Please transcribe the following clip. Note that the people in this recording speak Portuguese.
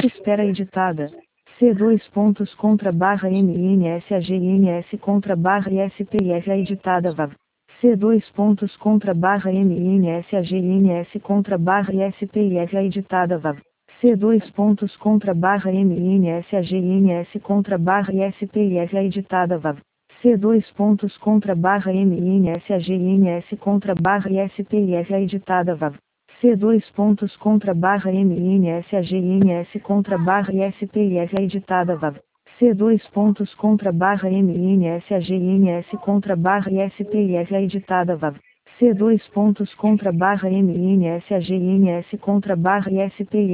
Espera editada. C dois pontos contra barra MINSAGINS contra barra ISPIF editada VAV. C dois pontos contra barra MINSAGINS contra barra ISPIF editada VAV. C dois pontos contra barra MINSAGINS contra barra ISPIF editada VAV. C dois pontos contra barra MINSAGINS contra barra ISPIF editada VAV. C dois pontos contra barra MINSAGINS contra barra ISPIF editada VAV. C dois pontos contra barra MINSAGINS contra barra ISPIF editada VAV. C dois pontos contra barra MINSAGINS contra barra ISPIF